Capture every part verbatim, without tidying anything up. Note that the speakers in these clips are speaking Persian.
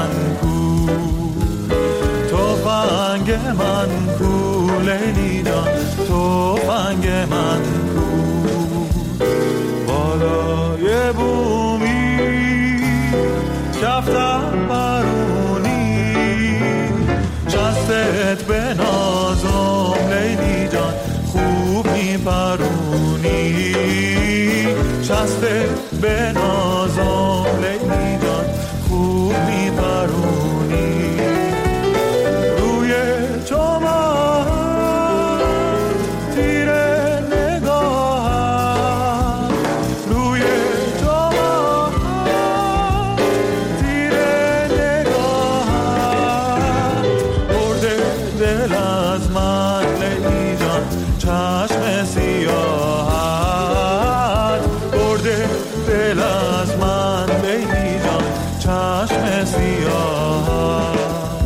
من کو، تفنگ من کو لیلی جان، تفنگ من کو. بالای بومی کفتم بارونی، شستت به نازم لیلی جان، خوب میپرونی. شستت به نازم لیلی جان، خوب میپرونی. روی چمن تیر نگاهم، روی چمن تیر نگاهم، برده دل از من لیلی جان، چشم سیاهت برده دل از من لیلی جان، چشم سیاهت.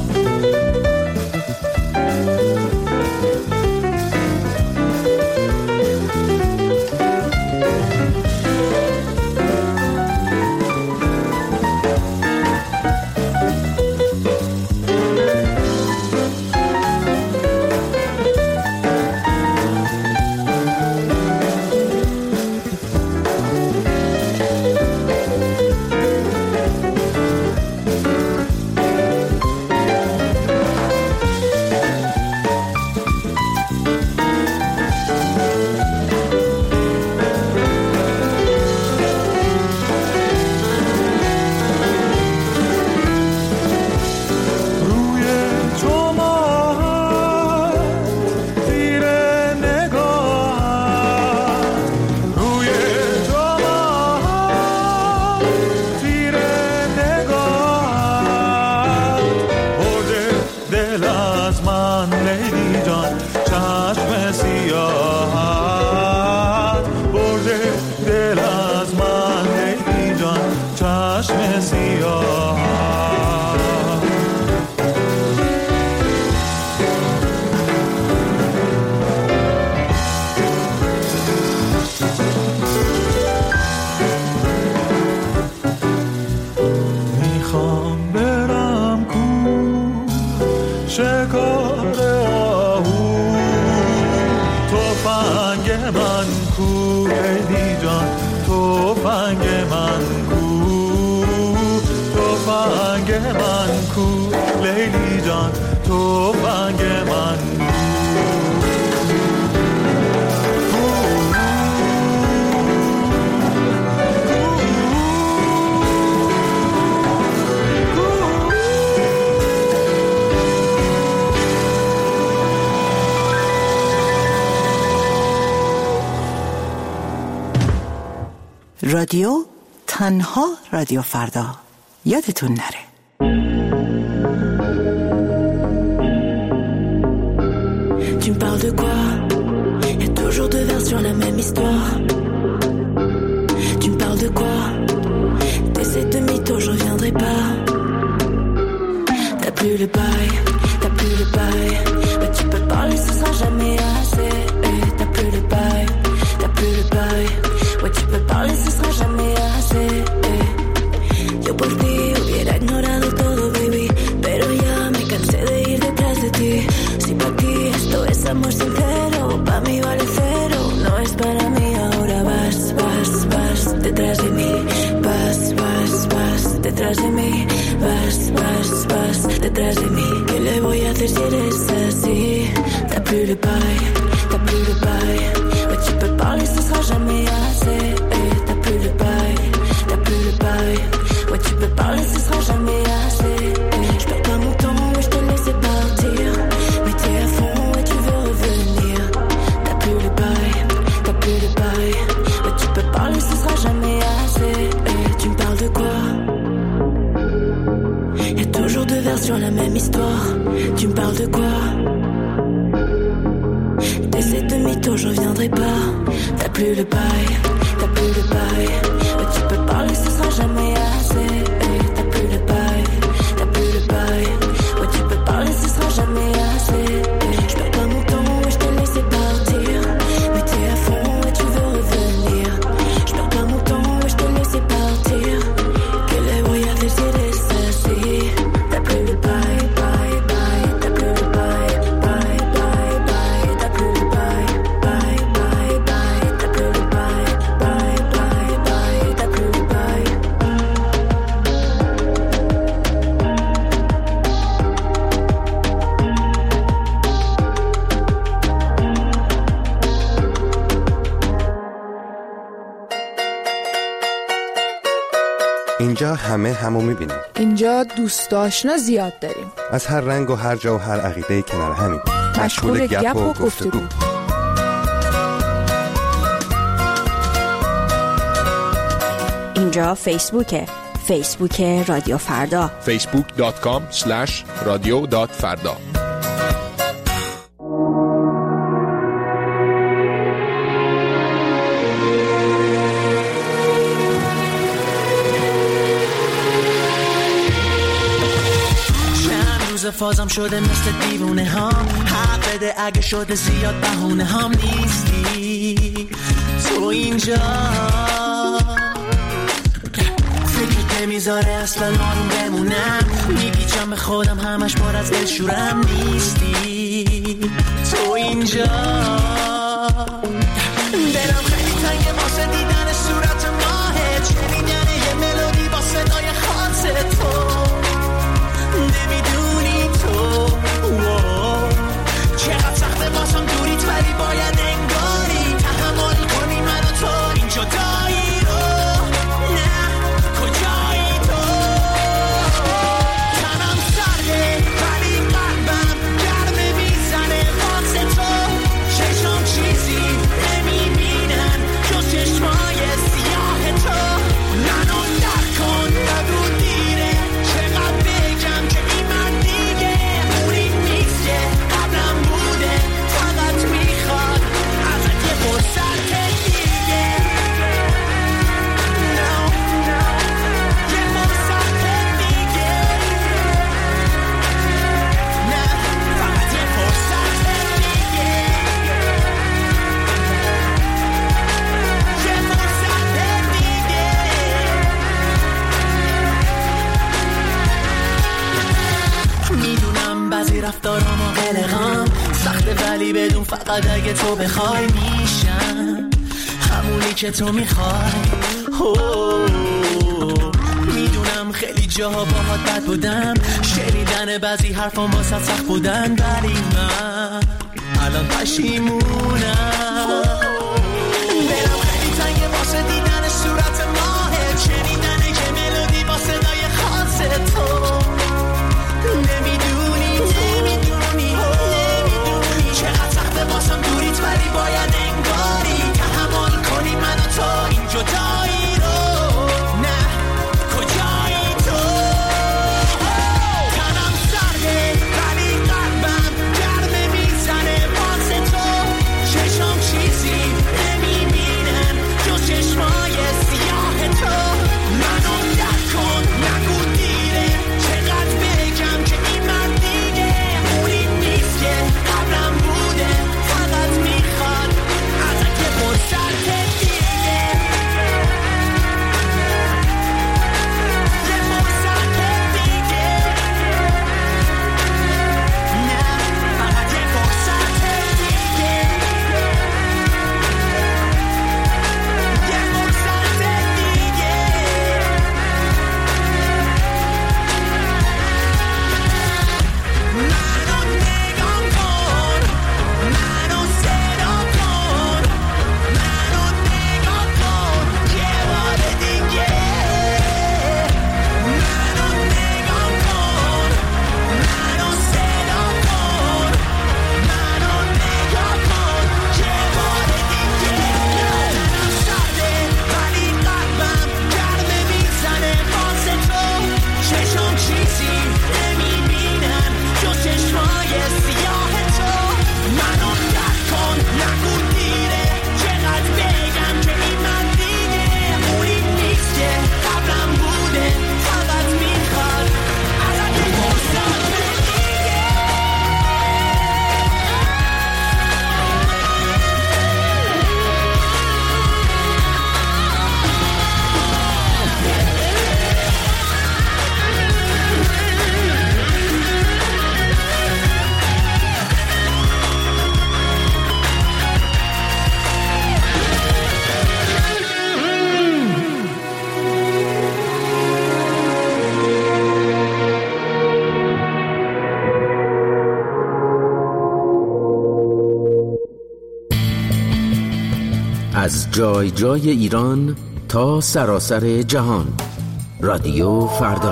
رادیو تنها رادیو فردا، یادتون نره. Tu me parles de quoi? Y'a toujours deux vers sur la même histoire. Tu me parles de quoi? T'essaies de mytho, je reviendrai pas. T'as plus le bail, t'as plus le bail. Mais tu peux parler, ce sera jamais assez. Et t'as plus le bail, t'as plus le bail. Ouais, tu peux parler, ce sera jamais assez. Eh. Yo por ti hubiera ignorado todo, baby, pero ya me cansé de ir detrás de ti. Si pa' ti esto es amor sincero, pa' mí vale cero. No es para mí, ahora vas, vas, vas detrás de mí. Vas, vas, vas detrás de mí. Vas, vas, vas detrás de mí. ¿Qué le voy a hacer si eres así? T'as plus le bail, t'as plus le bail. Ouais, tu peux parler, ce sera jamais assez. Eh, t'as plus le bail, t'as plus le bail. Ouais, tu peux parler, ce sera jamais assez. Eh, j'perds pas mon temps, ouais, j'te laissé partir. Mais t'es à fond, ouais, tu veux revenir. T'as plus le bail, t'as plus le bail. Ouais, tu peux parler, ce sera jamais assez. Eh, tu me parles de quoi? Y'a toujours deux vers sur la même histoire. Tu me parles de quoi? T'essaies de mytho, je reviendrai pas. T'as plus le bail, t'as plus le bail. Ouais, tu peux parler, ce sera jamais assez. Eh, t'as plus le bail, t'as plus le bail. Ouais, tu peux parler, ce sera jamais assez. Eh, j'perds pas mon temps, ouais, j't'ai laissé partir. Mais t'es à fond, ouais, tu veux revenir. J'perds pas mon temps, ouais, j't'ai laissé partir. Que le voy a hacer si eres así? اینجا همه همو میبینیم. اینجا دوست آشنا زیاد داریم. از هر رنگ و هر جا و هر عقیده کنار همین. مشغول گپ و گفتگو. اینجا فیسبوکه. فیسبوک رادیو فردا. فیسبوک دات کام اسلش رادیو دات فردا. فازم شده مثل دیوونه هم، حق بده اگه شده زیاد بهونه هم نیستی تو اینجا، فکرت نمیذاره اصلا آروم بمونم، میپیچم به خودم همش بار از دلشورم نیستی تو اینجا، دلم خیلی تنگه واسه دیدن صورت ماهت، شنیدن یه ملودی با صدای خاص تو، نمیدونی تو چقدر سخته واسم دوریت، ولی باید انگاری تحمل کنی من و تو این جدایی رو، نه کجایی تو، تنم سرده ولی قلبم گرمه میزنه واسه تو، چشم چیزی نمیبینن جز چشمای سیاه تو، منو در کن نگو دیره، چقدر بگم که این من دیگه اونی نیست که قبلم بوده، فقط میخواد ازت یه فرصت دیگه، no, no. یه فرصت دیگه، نه فقط یه فرصت دیگه، یه فرصت دیگه. میدونم بعضی رفتارام و قلقم سخته، ولی بدون فقط اگه تو بخوای میشم همونی که تو میخوای. میدونم خیلی جاها باهات بد بودم، شنیدن بعضی حرفام واسه سخت بودن، ولی من الان پشیمونم، دلم خیلی تنگه واسه دیدن صورت ماهت، شنیدن یه ملودی با صدای خاص تو، نمیدونی نمیدونی نمیدونی چقدر سخته واسم دوریت، ولی باید انگاری تحمل کنی من و تو این جدایی رو، نه کجایی تو، تنم سرده ولی قلبم گرمه میزنه واسه تو، چشم چیزی نمیبینن جز چشمای سیاه تو، منو در کن نگو دیره، چقدر بگم که این من دیگه اونی نیست که قبلم بوده، فقط میخواد ازت یه فرصت دیگه، یه فرصت دیگه، نه فقط یه فرصت دیگه، یه فرصت دیگه. منو نگاه کن، منو صدا کن، منو نگاه کن یه بار دیگه، منو نگاه کن، منو صدا کن، منو نگاه کن یه بار دیگه، تنم سرده ولی قلبم گرمه میزنه واسه تو، چشم چیزی نمیبینن جز چشمای سیاه تو، منو در کن نگو دیره، چقدر بگم که این من دیگه اونی نیست که قبلم بوده، فقط میخواد ازت یه فرصت دیگه. از جای جای ایران تا سراسر جهان، رادیو فردا.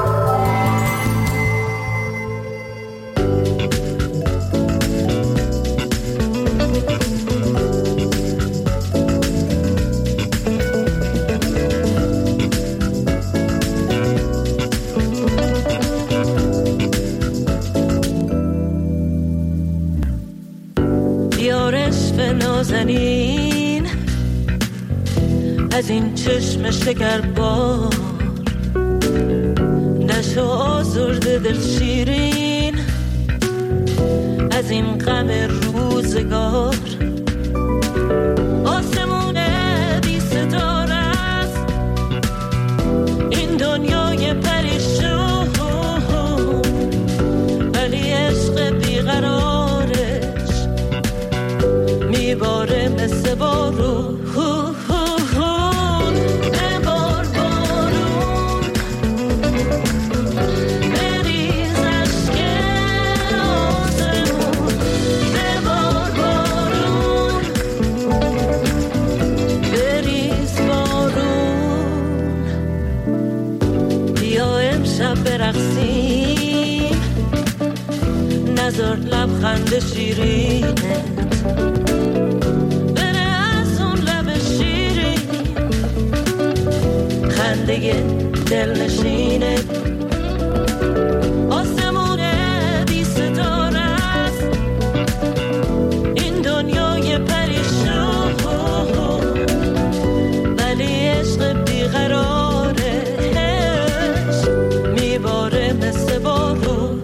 نازنین از این چشم شکربار، نشو آزرده دل شیرین از این غم روزگار. آسمون بی ستاره است این دنیای پریشون، ولی عشق بیقرارش میباره مثل بارون. ببار بارون بریز عشق آسمون، ببار بارون بریز بارون. بیا امشب برقصیم، نذار لبخند شیرینت خنده دل نشینه. آسمون بی ستاره است این دنیای پریشون، ولی عشق بیقرارش میباره مثل بارون.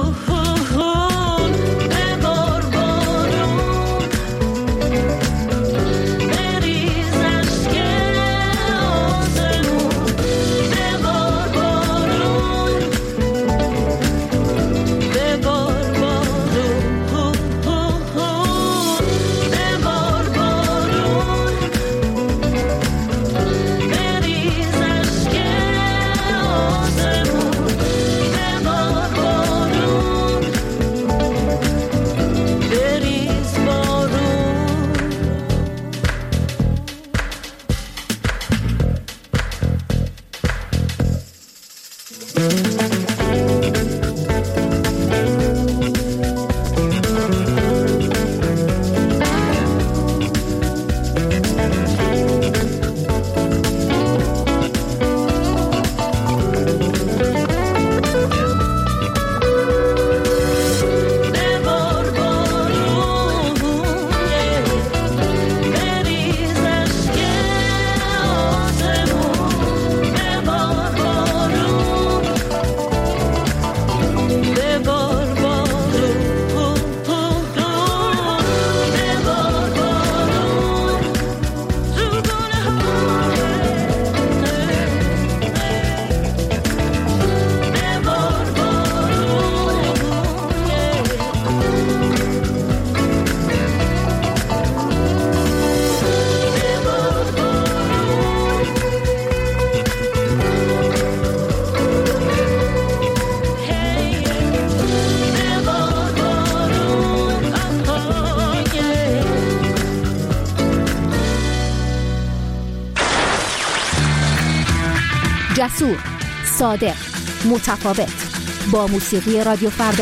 جسور، صادق، متفاوت، با موسیقی رادیو فردا.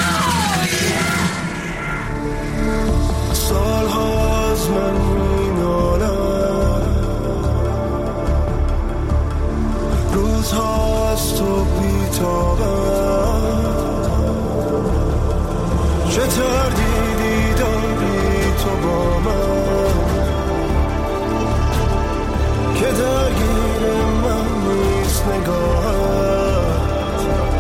سال هاست من مینالم، روز هاست تو بیتابم، چه تردیدی داری تو با من که درگیر من نیست نگاهت.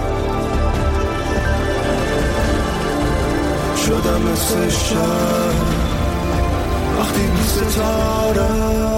شدم مثل شب وقتی بی ستاره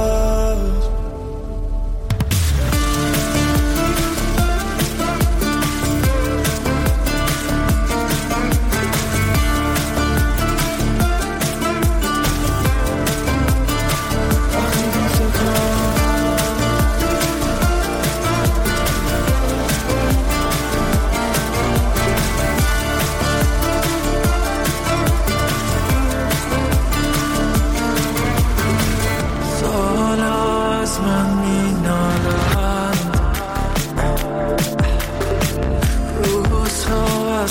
So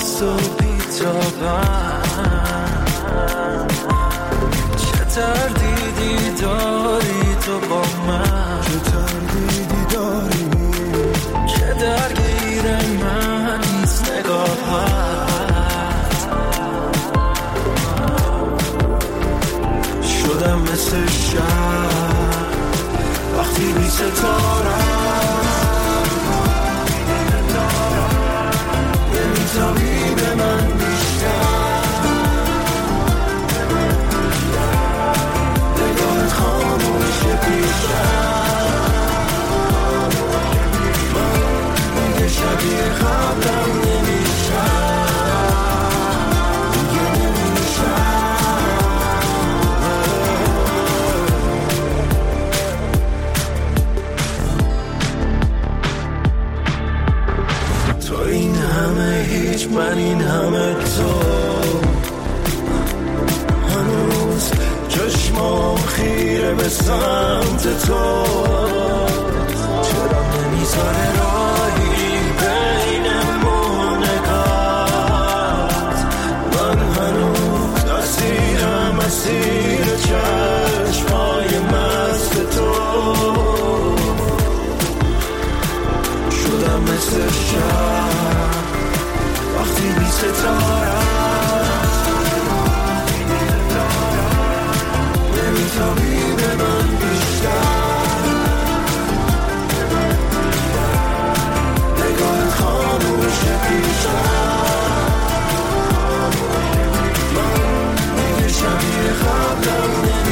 صبحی تا من چه تردیدی داری تو با من چه تردیدی داری که درگیر من نیست نگاهت شدم مثل شب وقتی بی ستارم نمیتابی به من بیشتر نگاهت خاموشه بیشتر من دیگه شبیه قبلم نمیشم دیگه نمیشم تو این همه هیچ من این همه تو هنوز چشمام خیره به سمت تو چرا نمیذاره راهی بین مونگات من هنوز اسیرم اسیر چشمای مست تو شدم مثل شب وقتی بی ستارم نمیتابی به من بیشتر نگاهت خاموشه بیشتر من دیگه شبیه قبلم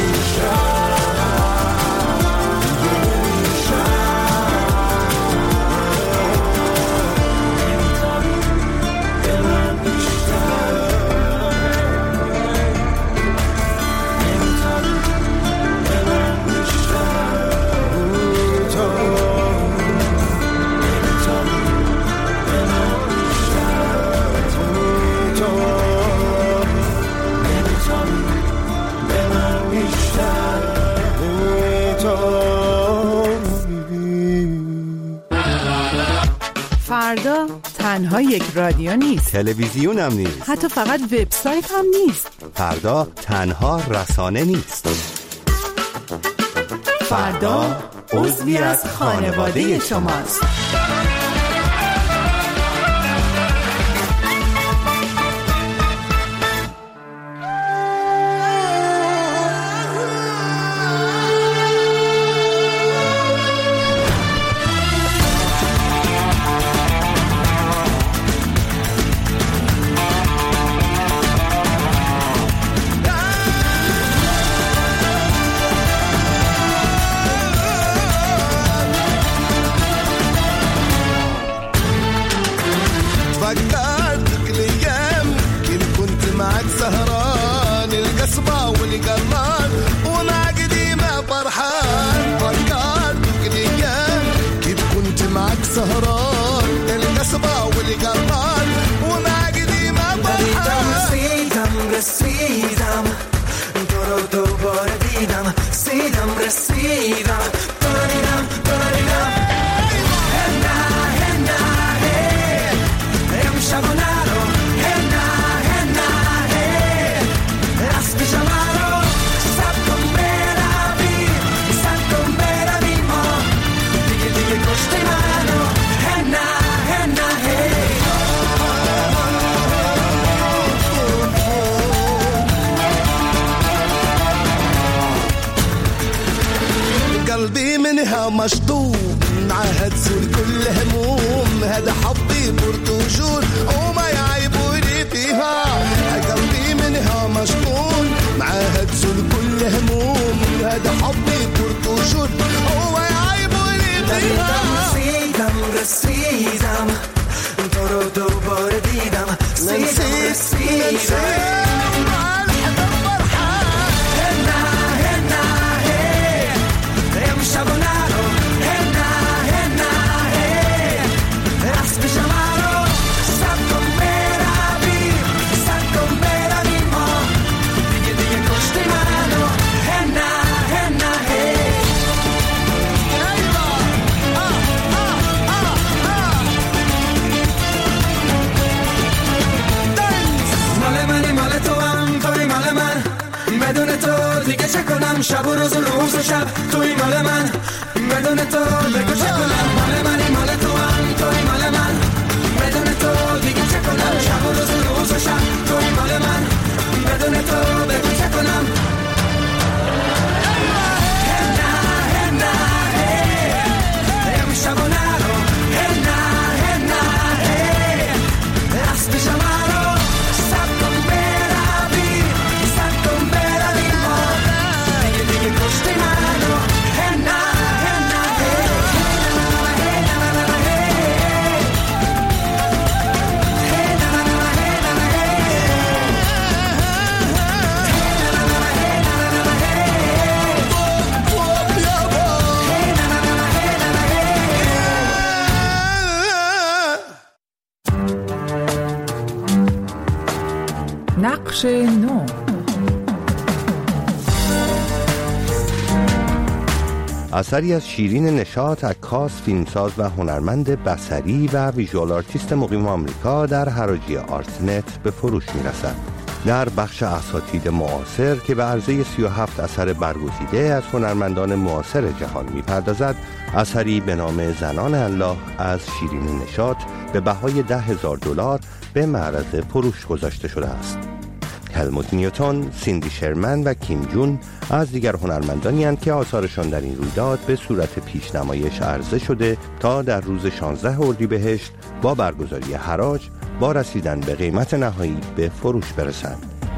فردا تنها یک رادیو نیست، تلویزیون هم نیست، حتی فقط وبسایت هم نیست. فردا تنها رسانه نیست. فردا عضوی از خانواده شماست. قلبي منها مشطوب معها تزول كل هموم هذا حبي برتجول وما يعيبوني فيها قلبي منها مشطوب معها تزول كل هموم هذا حبي برتجول وما يعيبوني فيها رسيدم رسيدم تو رو دوباره دیدم رسیدم رسیدم کنم شب و روز و روز و شب توی مال من بدون تو بگو چه کنم مال منی مال تو هم توی مال من بدون تو دیگه چه کنم شب و روز و روز و شب توی مال من بدون تو بگو چه کنم نقش نو. اثری از شیرین نشاط، عکاس، فیلمساز و هنرمند بصری و ویژوال آرتیست مقیم آمریکا در حراجی آرتنت به فروش میرسد. در بخش اساتید معاصر که به عرضه سی و هفت اثر برگزیده از هنرمندان معاصر جهان میپردازد، اثری به نام زنان الله از شیرین نشاط به بهای ده هزار دلار به معرض فروش گذاشته شده است. هلموت نیوتن، سیندی شرمن و کیم جون از دیگر هنرمندانی هستند که آثارشان در این رویداد به صورت پیش نمایش عرضه شده تا در روز شانزده اردیبهشت با برگزاری حراج با رسیدن به قیمت نهایی به فروش برسند.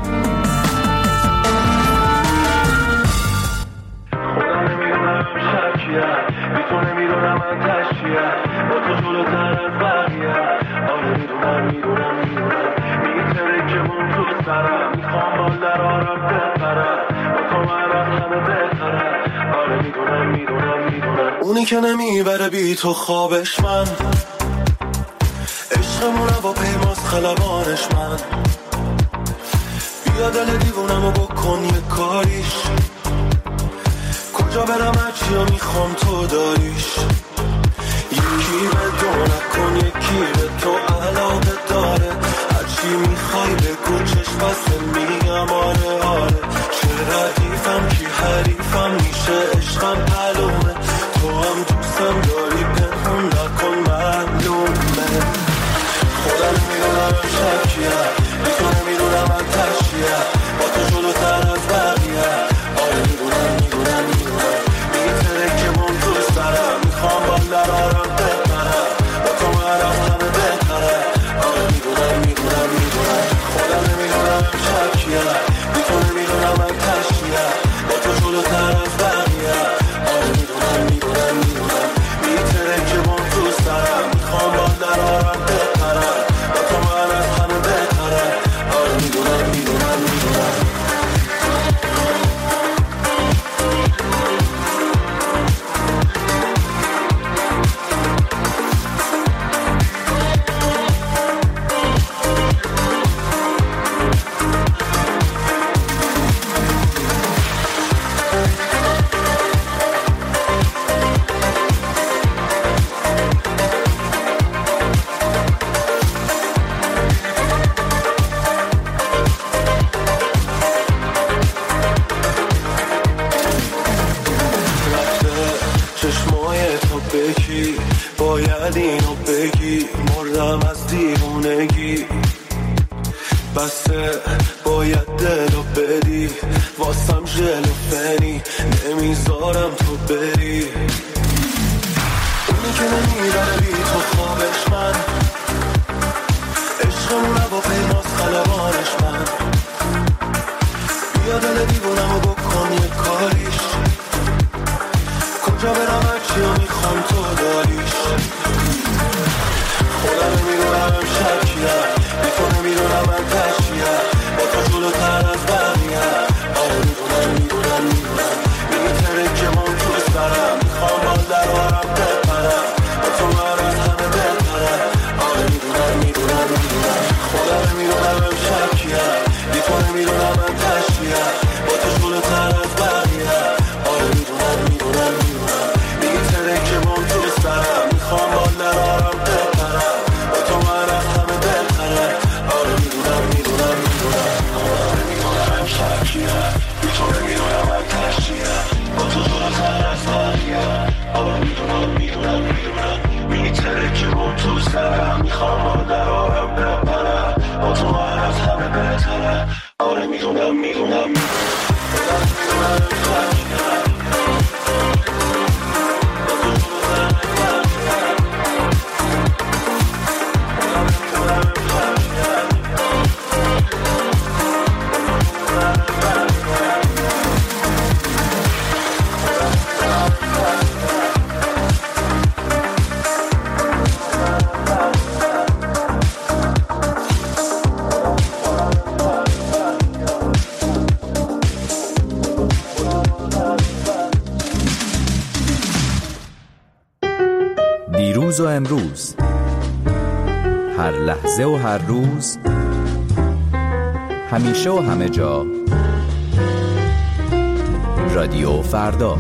اونی که نمیبره بی تو خوابش من، عشقمونه با پیماز خلبانش من. بیا دل دیوونمو بکن یه کاریش، کجا برم هرچی رو میخوام تو داریش. یکی به دو نکن یکی به تو علاقه داره، هرچی میخوای بگو چشم بسته میگم آره آره. چه ردیفم کی حریفم میشه عشقم معلومه، تو هم دوستم داری پنهون نکن معلومه. خودم میدونم شکیه بی تو نمیدونم من تشیه، با تو جلوتر از بقیه. آره میدونم میدونم میدونم میتره که من دوست دارم، میخوام با درارم بپرم، با تو مرم همه بهتره. آره میدونم میدونم میدونم خودم نمیدونم شکیه بی تو نمیدونم من تشیه، با تو جلوتر از بقیه. آره میدونم میدونم میدونم میتره که من دوست دارم، میخوام با درارم بپرم، با تو مرم همه بهتره. آره میدونم میدونم میدونم باید اینو بگی، مردم از دیوونگی. بسه باید دلو بدی، واسم ژل و فنی نمیذارم تو بری. اونی که نمیره بی تو خوابش من، عشقمونه با پیماز خلبانش من. بیا دل دیوونمو بکن یه کاریش، کجا برم هرچی رو میخوام تو داریش. خودم نمیدونم شکیه بی تو نمیدونم من تشیه، با تو جلوتر از بقیه. آره میدونم میدونم میدونم میتره که من توست دارم، میخوام با درارم بپرم، با تو مرم همه بهتره. آره میدونم میدونم میدونم خودم نمیدونم بهتر از همه بهتره. آره میدونم میدونم دیروز و امروز، هر لحظه و هر روز، همیشه و همه جا، رادیو فردا.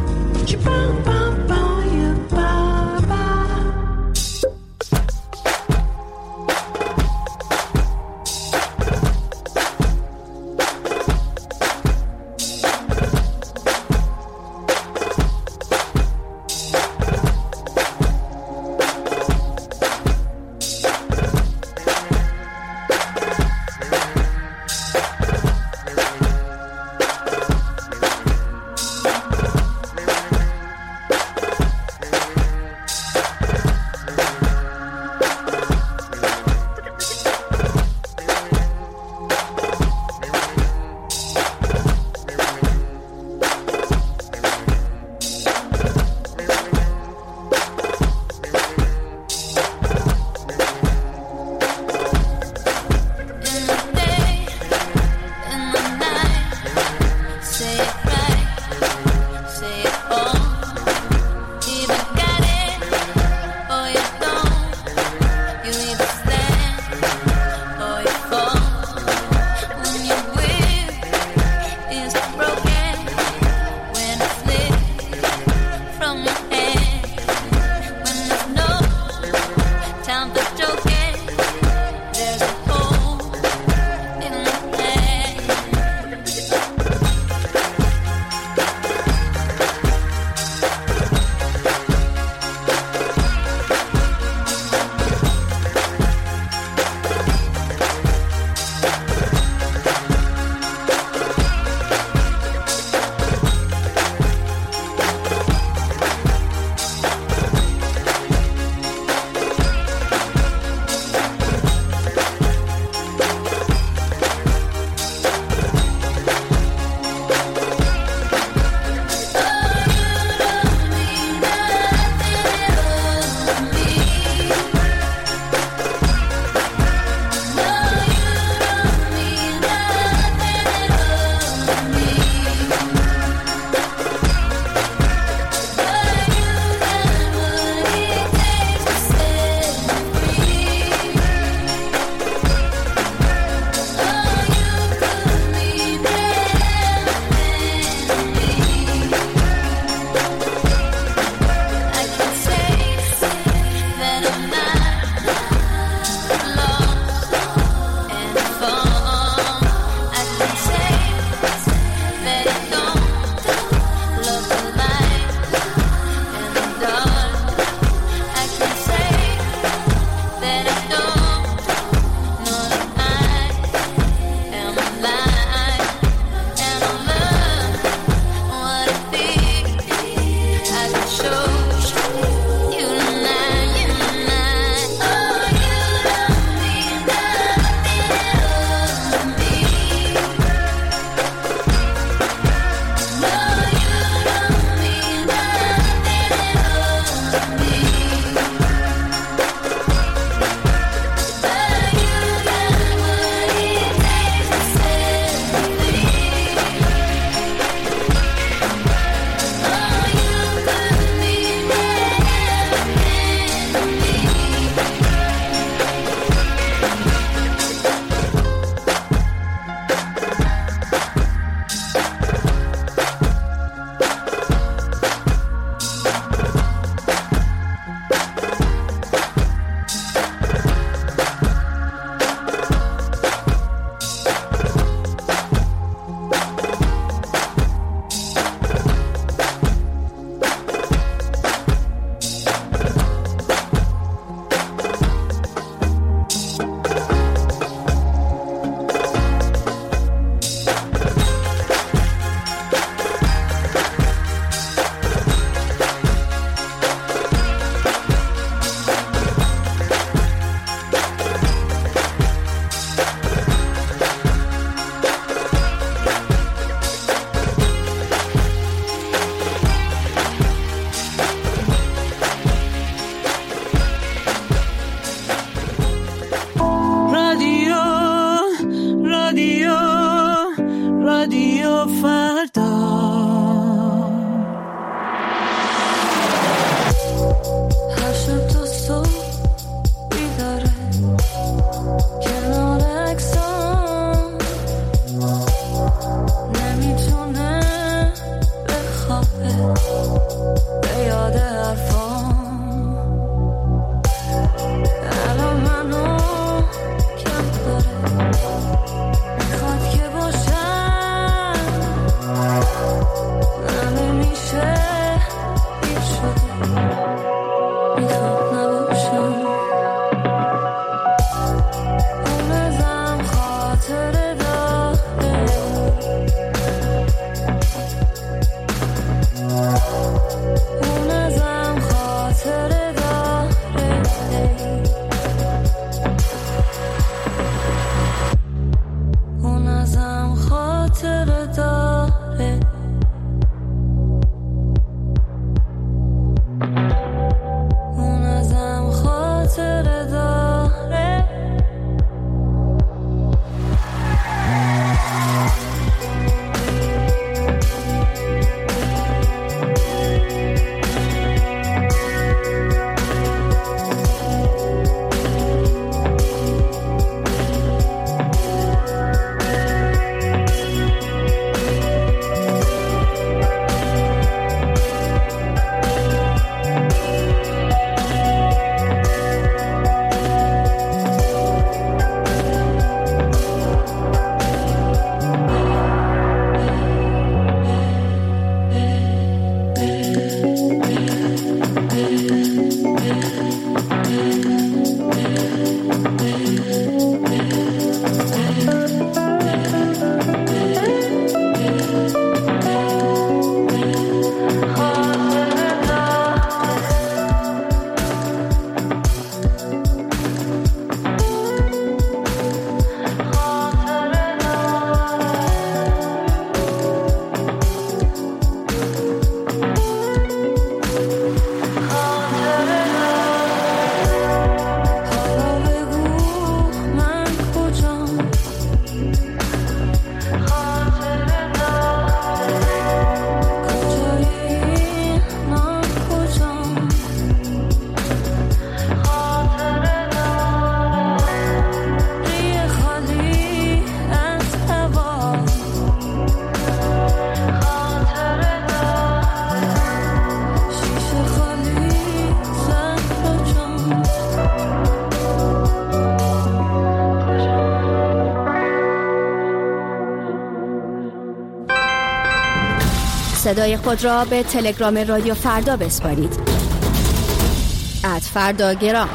صدای خود را به تلگرام رادیو فردا بسپارید. ات فردا گرام.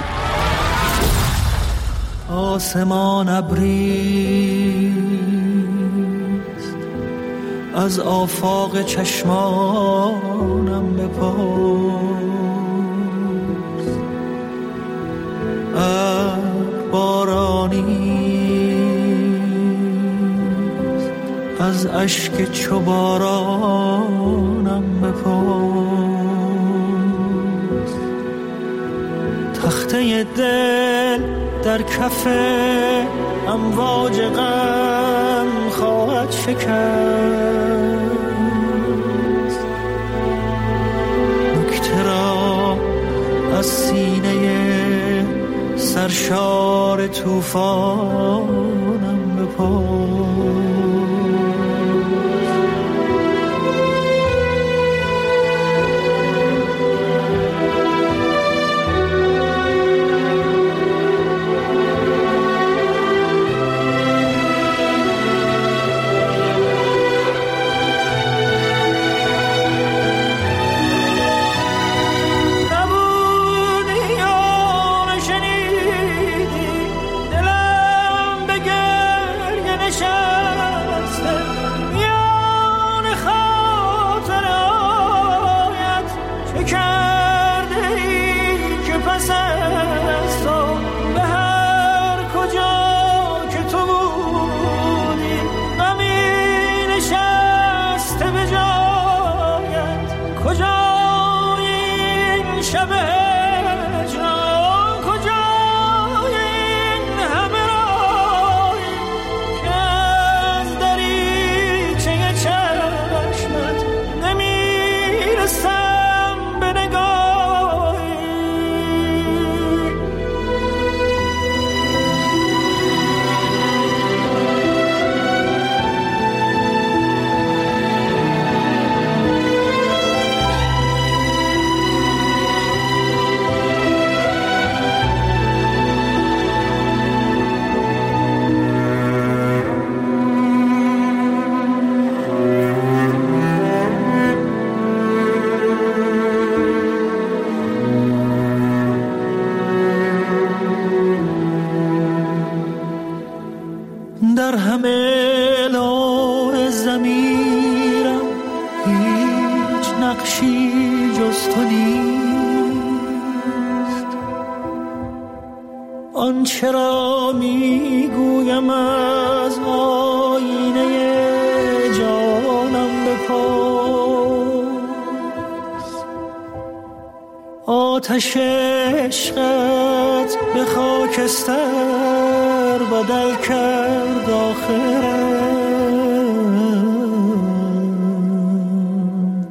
آسمان ابریست، از آفاق چشمانم بپرس. بارانیست، از اشک چو بارانم بپرس. تخته دل در کف امواج غم خواهد شکست. نکته را از سینه سرشار طوفانم بپرس. در همه لون ضمیرم هیچ نقشی جز تو نیست. آنچه را میگویم از آینه جانم بپرس. آتش عشقت به خاکستر بدل کرد آخرم.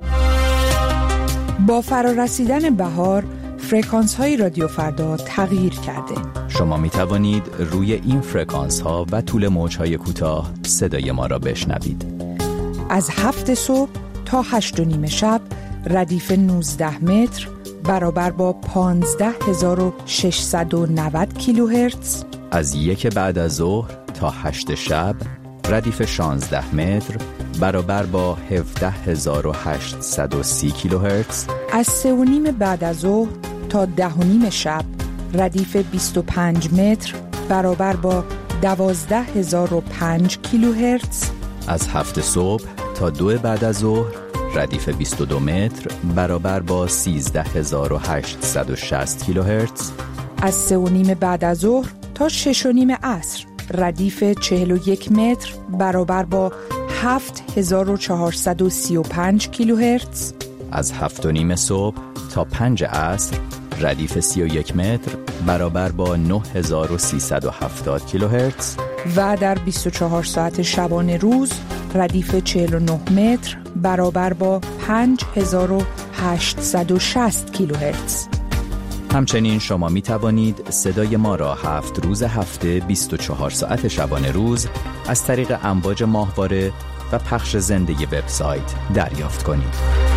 با فرارسیدن بهار فرکانس های رادیو فردا تغییر کرده. شما می توانید روی این فرکانس ها و طول موج های کوتاه صدای ما را بشنوید. از هفت صبح تا هشت و نیم شب ردیف نوزده متر برابر با پانزده هزار و ششصد و نود کیلوهرتز. از یک بعد از ظهر تا هشت شب ردیف شانزده متر برابر با هفده هزار و هشتصد و سی کیلوهرتز. از سه و نیم بعد از ظهر تا ده و نیم شب ردیف بیست و پنج متر برابر با دوازده هزار و پنج کیلوهرتز. از هفت صبح تا دو بعد از ظهر ردیف بیست و دو متر برابر با سیزده هزار و هشتصد و شصت کیلوهرتز. از سه و نیم بعد از ظهر تا شش و نیم عصر ردیف چهل و یک متر برابر با هفت هزار و چهارصد و سی و پنج کیلوهرتز. از هفت و نیم صبح تا پنج عصر ردیف سی و یک متر برابر با نه هزار و سیصد و هفتاد کیلوهرتز. و در بیست و چهار ساعت شبانه روز ردیف چهل و نه متر برابر با پنج هزار و هشتصد و شصت کیلوهرتز. همچنین شما می توانید صدای ما را هفت روز هفته بیست و چهار ساعت شبانه روز از طریق امواج ماهواره و پخش زنده وبسایت دریافت کنید.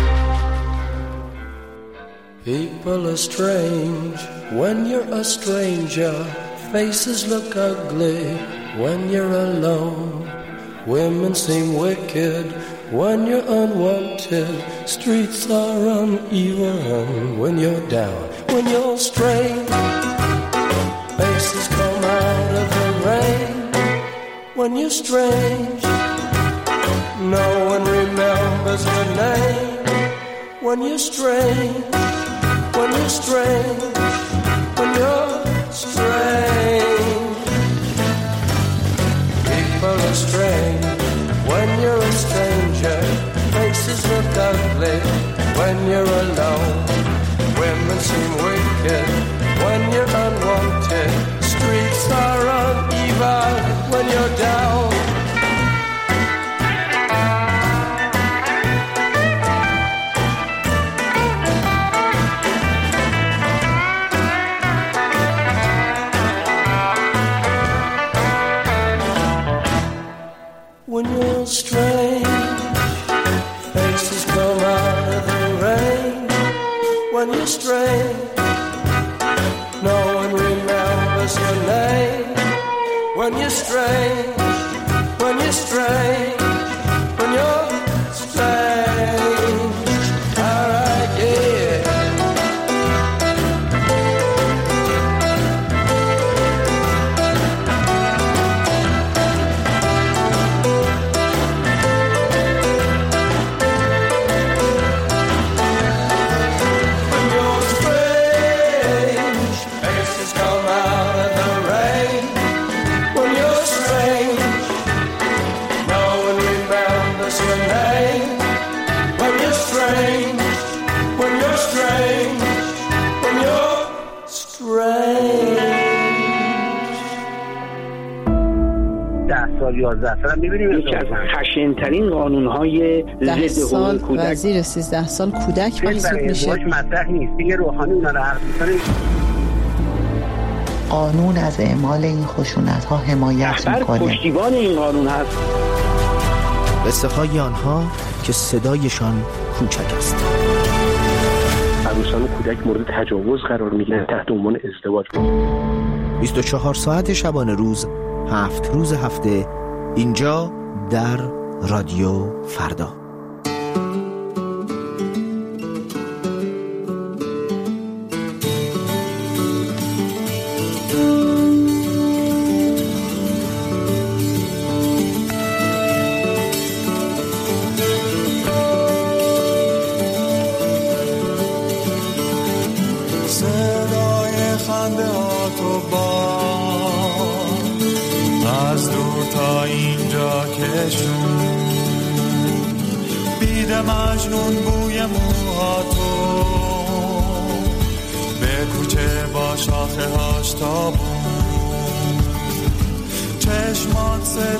People are strange when you're a stranger. Faces look ugly when you're alone. Women seem wicked when you're unwanted. Streets are uneven when you're down. When you're strange, faces come out of the rain. When you're strange, no one remembers your name. When you're strange, when you're strange, when you're strange. People are strange when you're a stranger. Faces look ugly when you're alone. Women seem wicked when you're unwanted. Streets are uneven when you're down. When you're strange, faces come out of the rain. When you're strange, no one remembers your name. When you're strange, when you're strange, when you're strange. All right, yeah. یازده سال می‌بینیم یکی از خشن‌ترین قانون‌های ضد حقوق کودک وزیر سیزده سال کودک محسوب میشه. مطرح نیست دیگه. روحانی اونا رو حرف می‌زنه. قانون از اعمال این خشونت‌ها حمایت می‌کنه. پشتیبان این قانون هست. قصه‌های آنها که صدایشان کوچک است. عروسان و کودک مورد تجاوز قرار می‌گیرند تحت عنوان ازدواج. بیست و چهار ساعت شبانه روز، هفت روز هفته، اینجا در رادیو فردا. صدای خنده ها تو با از دور تا اینجا کشون، بید مجنون بوی موها تو به کوچه با شاخه هاش تابون، چشمات